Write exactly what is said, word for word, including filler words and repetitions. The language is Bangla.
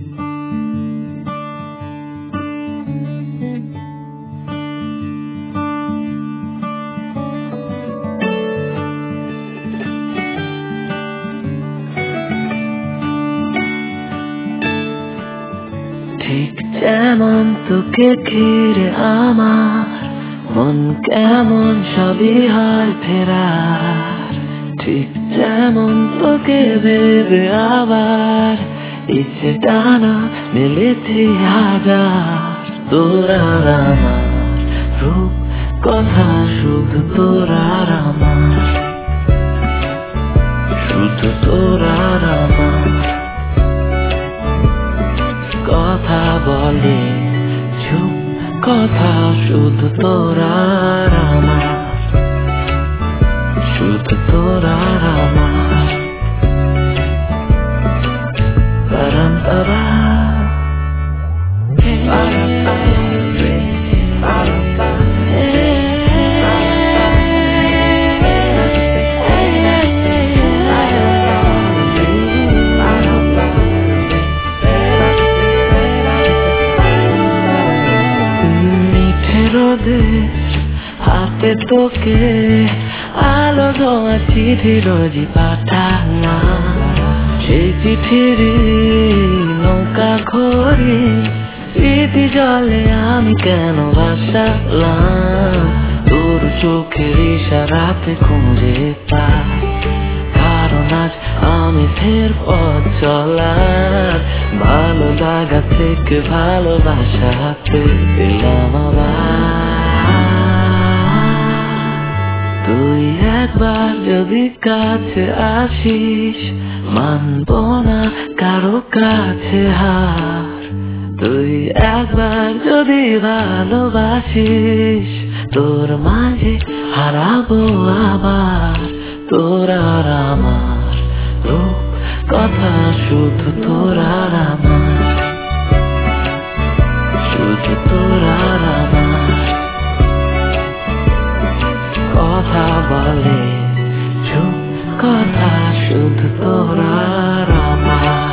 ঠিক যেমন তোকে ঘিরে আমার মন কেমন সবই হয় ফেরার, ঠিক যেমন তোকে ভেবে আবার ইচ্ছে টানা মিলেছি হাজার। তোর আর আমার রূপ কথা শুধু তোর আর আমার, শুধু তোর আর আমার কথা বলে চুপ কথা শুধু তোর আর আমার, শুধু তোর আর আমার। পারাম পারা হাতে তোকে আলো দেওয়া চিঠি রোজই পাঠানা, সেই চিঠির নৌকা ঘরে স্মৃতি জলে আমি কেন ভাসালাম। তোর চোখের ইশারাতে খুঁজে পাই কারণ আজ আমি ফের পথ চলার, ভালো লাগা থেকে ভালোবাসাতে পেলাম আবার। তুই একবার যদি কাছে আসিস মানবো না কারো কাছে হার, তুই একবার যদি ভালোবাসিস তোর মাঝে হারাবো আবার। তোর আর আমার রূপ কথা শুধু তোর আর আমার, শুধু তোর আর আমার কথা বলে চুপ কথা শুধু তোর আর আমার।